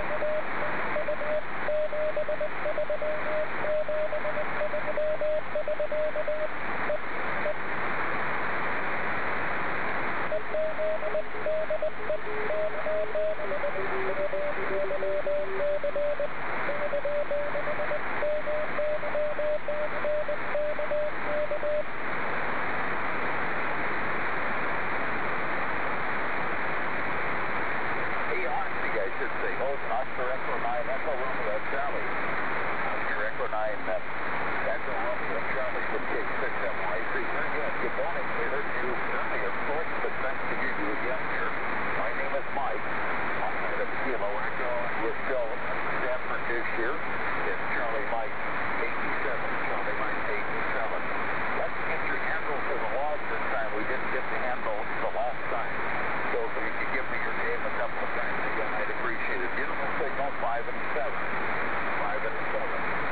Oscar Echo 9, Echo Romeo Charlie. Oscar Echo 9, Echo Romeo Charlie with Gate 6 MYC. Very good. Good morning. We heard you earlier, of course, but nice to hear you again here. My name is Mike. I'm at a Kilo Echo, and we're still at Stanford this year. It's Charlie Mike 87. Charlie Mike 87. Let's get your handle to the log this time. We didn't get the handle the last time. So if you could give me your name a couple of times again, I'd appreciate it. Beautiful signal, 5 and 7. 5 and 7.